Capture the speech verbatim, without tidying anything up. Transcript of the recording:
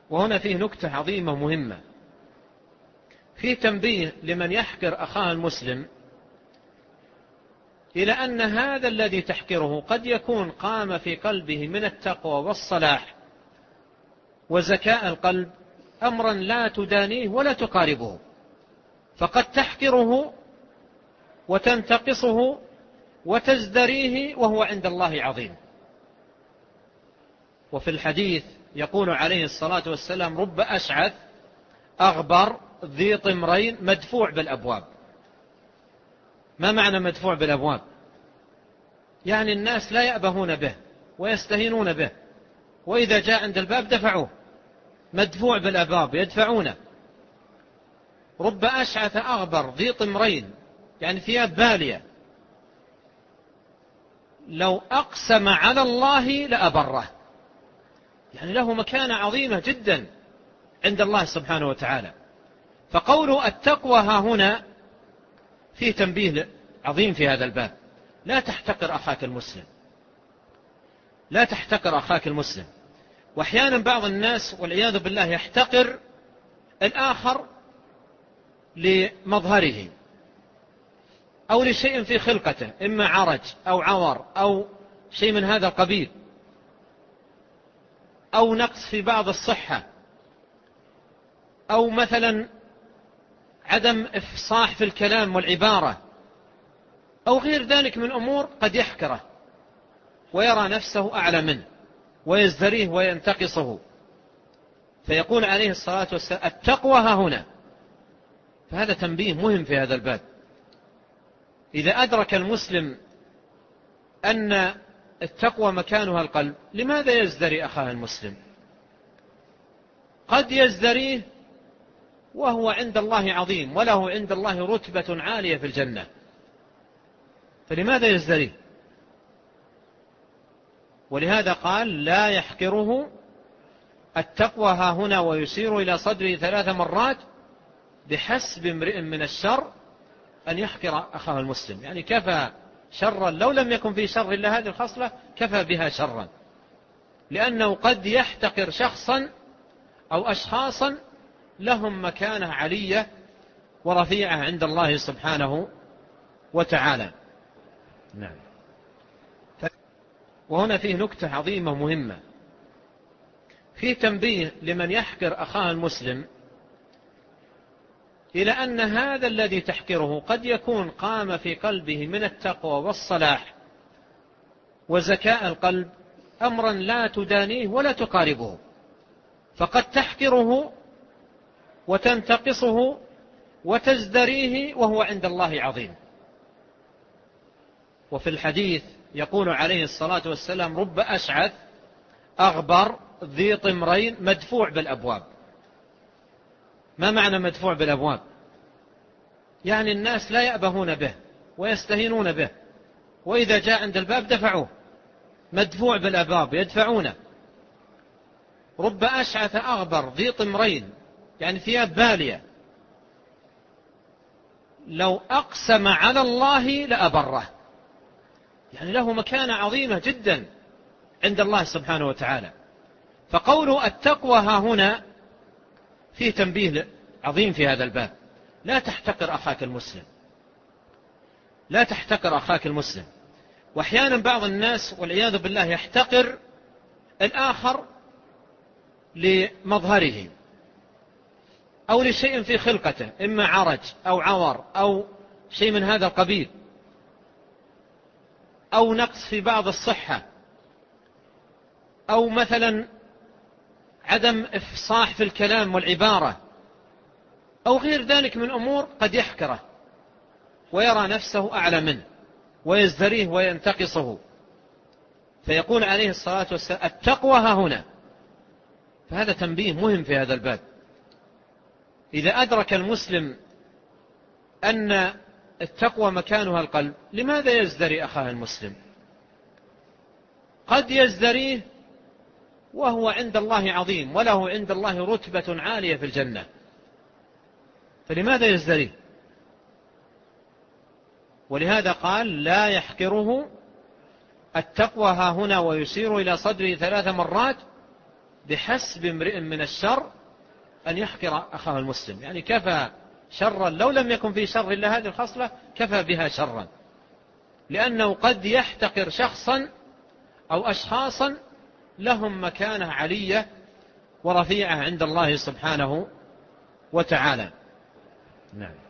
وهنا فيه نكتة عظيمة مهمة، فيه تنبيه لمن يحقر أخاه المسلم إلى أن هذا الذي تحقره قد يكون قام في قلبه من التقوى والصلاح وزكاء القلب أمرا لا تدانيه ولا تقاربه، فقد تحقره وتنتقصه وتزدريه وهو عند الله عظيم. وفي الحديث يقول عليه الصلاة والسلام: رب أشعث أغبر ذي طمرين مدفوع بالأبواب. ما معنى مدفوع بالأبواب؟ يعني الناس لا يأبهون به ويستهينون به، وإذا جاء عند الباب دفعوه، مدفوع بالأبواب يدفعونه. رب أشعث أغبر ذي طمرين، يعني ثياب بالية، لو أقسم على الله لأبره، يعني له مكانة عظيمة جدا عند الله سبحانه وتعالى. فقوله التقوى ها هنا فيه تنبيه عظيم في هذا الباب. لا تحتقر أخاك المسلم، لا تحتقر أخاك المسلم. وأحيانا بعض الناس والعياذ بالله يحتقر الآخر لمظهره أو لشيء في خلقته، إما عرج أو عور أو شيء من هذا القبيل، أو نقص في بعض الصحة، أو مثلا عدم إفصاح في الكلام والعبارة، أو غير ذلك من أمور قد يحكره ويرى نفسه أعلى منه ويزدريه وينتقصه. فيقول عليه الصلاة والسلام التقوى ها هنا. فهذا تنبيه مهم في هذا الباب. إذا أدرك المسلم أن التقوى مكانها القلب، لماذا يزدري أخاه المسلم؟ قد يزدريه وهو عند الله عظيم وله عند الله رتبة عالية في الجنة، فلماذا يزدريه؟ ولهذا قال لا يحقره التقوى ها هنا ويشير إلى صدره ثلاث مرات: بحسب امرئ من الشر أن يحقر أخاه المسلم. يعني كفى شرا، لو لم يكن في شر إلا هذه الخصلة كفى بها شرا، لأنه قد يحتقر شخصا أو أشخاصا لهم مكانة علية ورفيعة عند الله سبحانه وتعالى. نعم. وهنا فيه نكتة عظيمة مهمة، فيه تنبيه لمن يحقر أخاه المسلم إلى أن هذا الذي تحقره قد يكون قام في قلبه من التقوى والصلاح وزكاء القلب أمرا لا تدانيه ولا تقاربه، فقد تحقره وتنتقصه وتزدريه وهو عند الله عظيم. وفي الحديث يقول عليه الصلاة والسلام رب أشعث أغبر ذي طمرين مدفوع بالأبواب. ما معنى مدفوع بالأبواب؟ يعني الناس لا يأبهون به ويستهينون به، وإذا جاء عند الباب دفعوه، مدفوع بالأبواب يدفعونه. رب أشعث أغبر ذي طمرين، يعني ثياب بالية، لو أقسم على الله لأبره، يعني له مكانة عظيمة جدا عند الله سبحانه وتعالى. فقوله التقوى ها هنا فيه تنبيه عظيم في هذا الباب. لا تحتقر أخاك المسلم، لا تحتقر أخاك المسلم. وأحيانا بعض الناس والعياذ بالله يحتقر الآخر لمظهره أو لشيء في خلقته، إما عرج أو عور أو شيء من هذا القبيل، أو نقص في بعض الصحة، أو مثلا عدم إفصاح في الكلام والعبارة، أو غير ذلك من أمور قد يحكره ويرى نفسه أعلى منه ويزدريه وينتقصه. فيقول عليه الصلاة والسلام التقوى ها هنا. فهذا تنبيه مهم في هذا الباب. إذا أدرك المسلم أن التقوى مكانها القلب، لماذا يزدري أخاه المسلم؟ قد يزدريه وهو عند الله عظيم وله عند الله رتبة عالية في الجنة، فلماذا يزدريه؟ ولهذا قال لا يحقره التقوى ها هنا ويشير إلى صدره ثلاث مرات: بحسب امرئ من الشر أن يحقر أخاه المسلم، يعني كفى شرا لو لم يكن فيه شر إلا هذه الخصلة كفى بها شرا، لأنه قد يحتقر شخصا أو أشخاصا لهم مكانة علية ورفيعة عند الله سبحانه وتعالى. نعم.